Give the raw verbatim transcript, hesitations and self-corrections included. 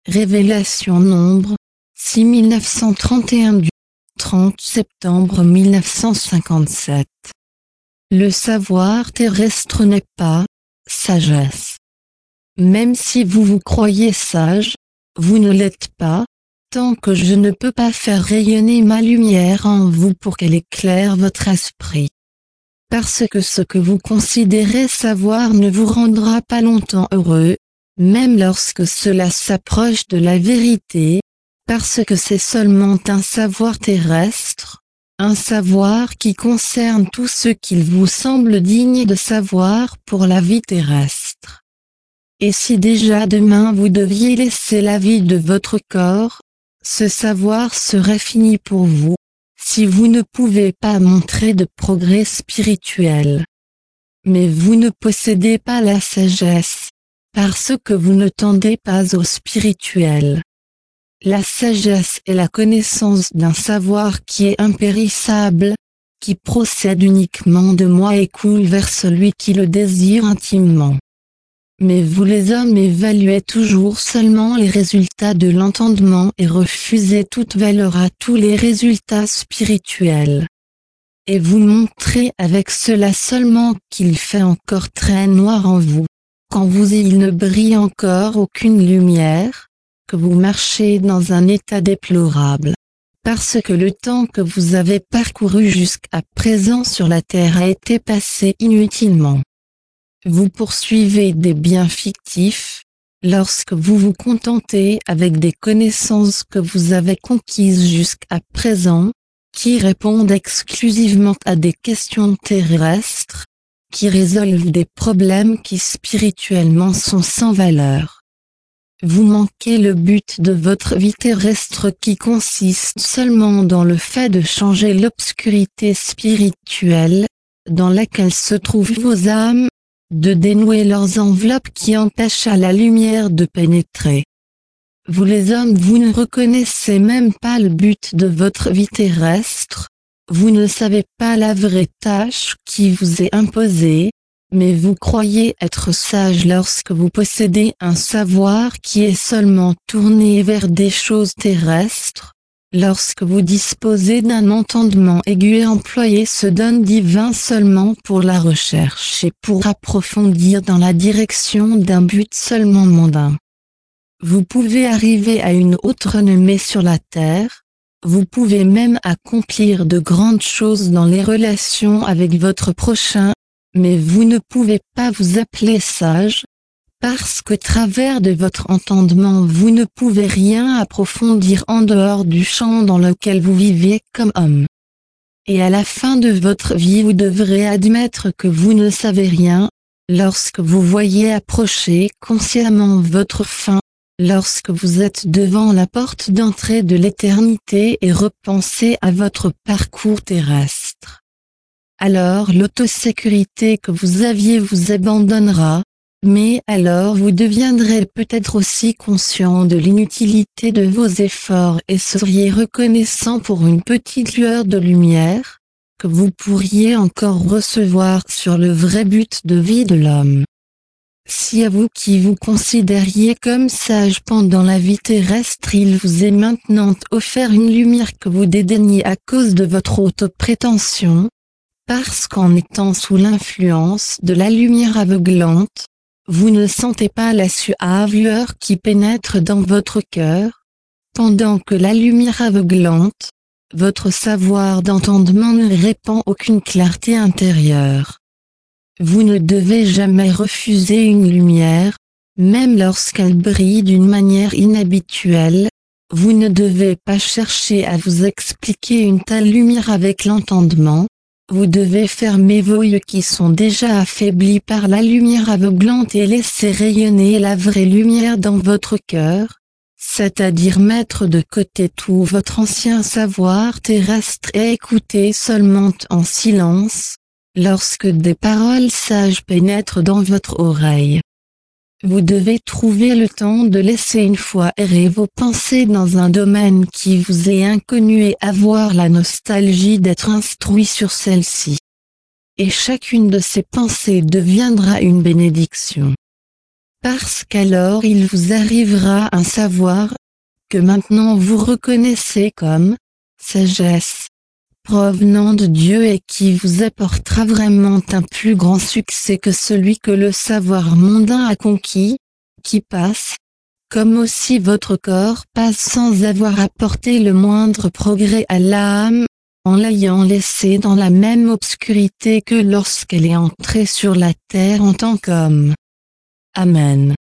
Révélation Nombre, six mille neuf cent trente et un du trente septembre mille neuf cent cinquante-sept. Le savoir terrestre n'est pas sagesse. Même si vous vous croyez sage, vous ne l'êtes pas, tant que je ne peux pas faire rayonner ma lumière en vous pour qu'elle éclaire votre esprit. Parce que ce que vous considérez savoir ne vous rendra pas longtemps heureux, même lorsque cela s'approche de la vérité, parce que c'est seulement un savoir terrestre, un savoir qui concerne tout ce qu'il vous semble digne de savoir pour la vie terrestre. Et si déjà demain vous deviez laisser la vie de votre corps, ce savoir serait fini pour vous, si vous ne pouvez pas montrer de progrès spirituel. Mais vous ne possédez pas la sagesse, parce que vous ne tendez pas au spirituel. La sagesse est la connaissance d'un savoir qui est impérissable, qui procède uniquement de moi et coule vers celui qui le désire intimement. Mais vous les hommes évaluez toujours seulement les résultats de l'entendement et refusez toute valeur à tous les résultats spirituels. Et vous montrez avec cela seulement qu'il fait encore très noir en vous, quand vous et il ne brille encore aucune lumière, que vous marchez dans un état déplorable, parce que le temps que vous avez parcouru jusqu'à présent sur la terre a été passé inutilement. Vous poursuivez des biens fictifs, lorsque vous vous contentez avec des connaissances que vous avez conquises jusqu'à présent, qui répondent exclusivement à des questions terrestres, qui résolvent des problèmes qui spirituellement sont sans valeur. Vous manquez le but de votre vie terrestre qui consiste seulement dans le fait de changer l'obscurité spirituelle, dans laquelle se trouvent vos âmes, de dénouer leurs enveloppes qui empêchent à la lumière de pénétrer. Vous les hommes, vous ne reconnaissez même pas le but de votre vie terrestre, vous ne savez pas la vraie tâche qui vous est imposée, mais vous croyez être sage lorsque vous possédez un savoir qui est seulement tourné vers des choses terrestres, lorsque vous disposez d'un entendement aigu et employez ce don divin seulement pour la recherche et pour approfondir dans la direction d'un but seulement mondain. Vous pouvez arriver à une haute renommée sur la terre, vous pouvez même accomplir de grandes choses dans les relations avec votre prochain, mais vous ne pouvez pas vous appeler sage, parce qu'au travers de votre entendement vous ne pouvez rien approfondir en dehors du champ dans lequel vous vivez comme homme. Et à la fin de votre vie vous devrez admettre que vous ne savez rien, lorsque vous voyez approcher consciemment votre fin, lorsque vous êtes devant la porte d'entrée de l'éternité et repensez à votre parcours terrestre. Alors l'autosécurité que vous aviez vous abandonnera, mais alors vous deviendrez peut-être aussi conscient de l'inutilité de vos efforts et seriez reconnaissant pour une petite lueur de lumière, que vous pourriez encore recevoir sur le vrai but de vie de l'homme. Si à vous qui vous considériez comme sage pendant la vie terrestre il vous est maintenant offert une lumière que vous dédaignez à cause de votre haute prétention, parce qu'en étant sous l'influence de la lumière aveuglante, vous ne sentez pas la suave lueur qui pénètre dans votre cœur, pendant que la lumière aveuglante, votre savoir d'entendement ne répand aucune clarté intérieure. Vous ne devez jamais refuser une lumière, même lorsqu'elle brille d'une manière inhabituelle, vous ne devez pas chercher à vous expliquer une telle lumière avec l'entendement. Vous devez fermer vos yeux qui sont déjà affaiblis par la lumière aveuglante et laisser rayonner la vraie lumière dans votre cœur, c'est-à-dire mettre de côté tout votre ancien savoir terrestre et écouter seulement en silence, lorsque des paroles sages pénètrent dans votre oreille. Vous devez trouver le temps de laisser une fois errer vos pensées dans un domaine qui vous est inconnu et avoir la nostalgie d'être instruit sur celle-ci. Et chacune de ces pensées deviendra une bénédiction. parce qu'alors il vous arrivera un savoir, que maintenant vous reconnaissez comme sagesse, provenant de Dieu et qui vous apportera vraiment un plus grand succès que celui que le savoir mondain a conquis, qui passe, comme aussi votre corps passe sans avoir apporté le moindre progrès à l'âme, en l'ayant laissée dans la même obscurité que lorsqu'elle est entrée sur la terre en tant qu'homme. Amen.